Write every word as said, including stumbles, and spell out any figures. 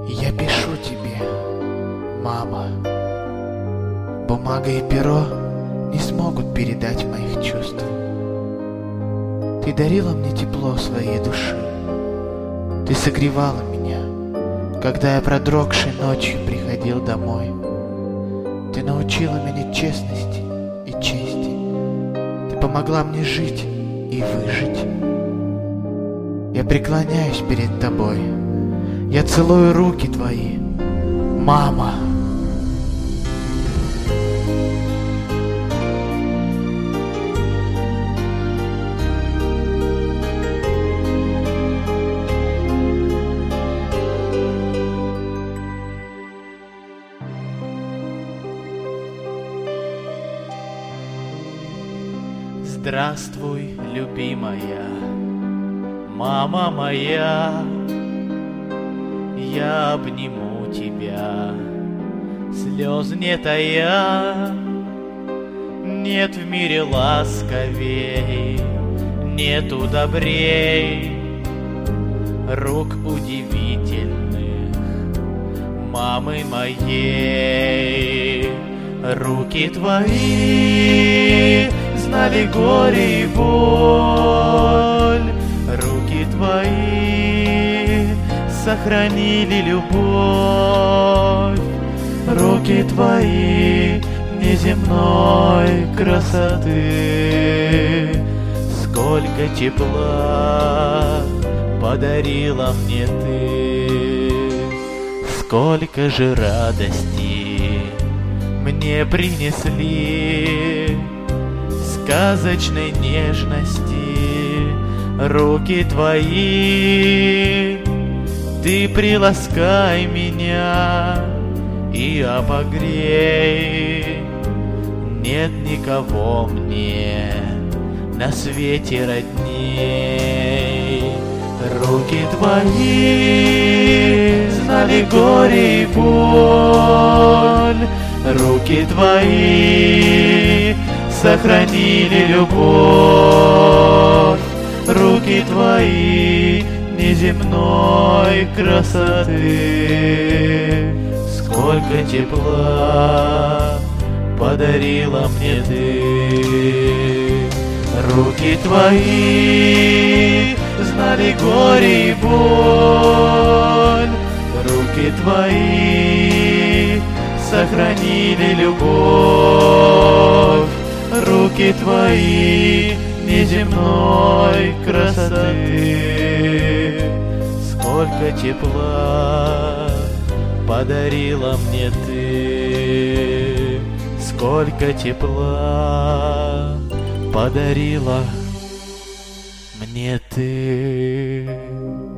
Я пишу тебе, мама. Бумага и перо не смогут передать моих чувств. Ты дарила мне тепло своей души. Ты согревала меня, когда я продрогшей ночью приходил домой. Ты научила меня честности и чести. Ты помогла мне жить и выжить. Я преклоняюсь перед тобой. Я целую руки твои, мама. Здравствуй, любимая, мама моя, я обниму тебя, слез не тая. Нет в мире ласковей, нету добрей рук удивительных мамы моей. Руки твои знали горе и боль, руки твои сохранили любовь, руки твои неземной красоты. Сколько тепла подарила мне ты, сколько же радости мне принесли. Сказочной нежности руки твои. Ты приласкай меня и обогрей. Нет никого мне на свете родней. Руки твои знали горе и боль, руки твои сохранили любовь, руки твои неземной красоты. Сколько тепла подарила мне ты. Руки твои знали горе и боль, руки твои сохранили любовь, руки твои неземной красоты. Сколько тепла подарила мне ты, сколько тепла подарила мне ты.